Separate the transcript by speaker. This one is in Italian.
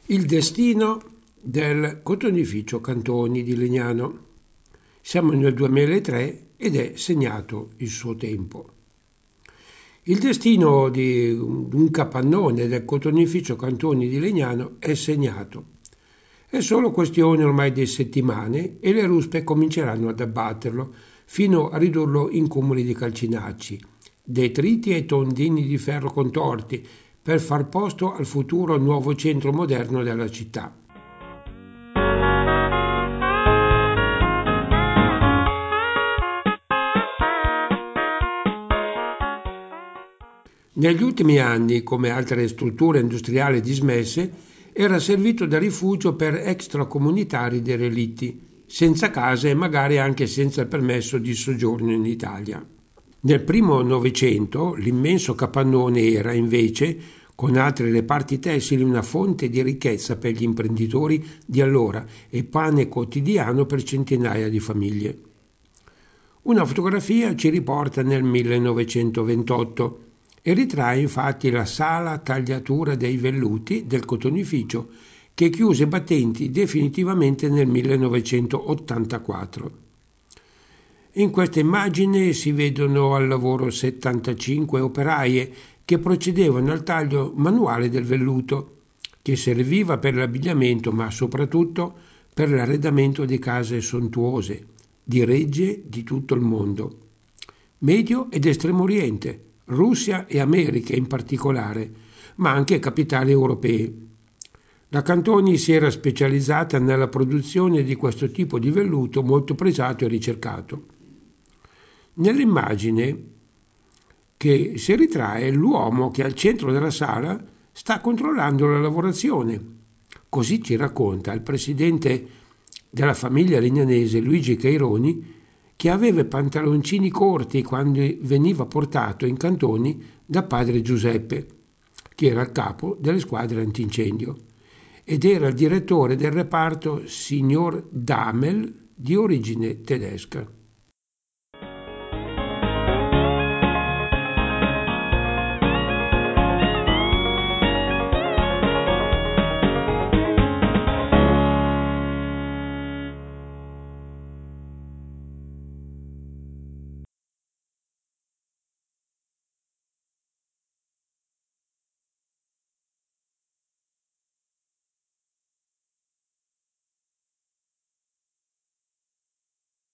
Speaker 1: Il destino del cotonificio Cantoni di Legnano. Siamo nel 2003 ed è segnato il suo tempo. Il destino di un capannone del cotonificio Cantoni di Legnano è segnato. È solo questione ormai di settimane e le ruspe cominceranno ad abbatterlo fino a ridurlo in cumuli di calcinacci, detriti e tondini di ferro contorti per far posto al futuro nuovo centro moderno della città. Negli ultimi anni, come altre strutture industriali dismesse, era servito da rifugio per extracomunitari derelitti, senza casa e magari anche senza il permesso di soggiorno in Italia. Nel primo Novecento l'immenso capannone era, invece, con altri reparti tessili, una fonte di ricchezza per gli imprenditori di allora e pane quotidiano per centinaia di famiglie. Una fotografia ci riporta nel 1928 e ritrae infatti la sala tagliatura dei velluti del cotonificio che chiuse i battenti definitivamente nel 1984. In questa immagine si vedono al lavoro 75 operaie che procedevano al taglio manuale del velluto, che serviva per l'abbigliamento ma soprattutto per l'arredamento di case sontuose, di regge di tutto il mondo. Medio ed Estremo Oriente, Russia e America in particolare, ma anche capitali europee. La Cantoni si era specializzata nella produzione di questo tipo di velluto molto pregiato e ricercato. Nell'immagine che si ritrae l'uomo che al centro della sala sta controllando la lavorazione. Così ci racconta il presidente della famiglia legnanese Luigi Caironi, che aveva i pantaloncini corti quando veniva portato in Cantoni da padre Giuseppe, che era il capo delle squadre antincendio, ed era il direttore del reparto signor Damel di origine tedesca.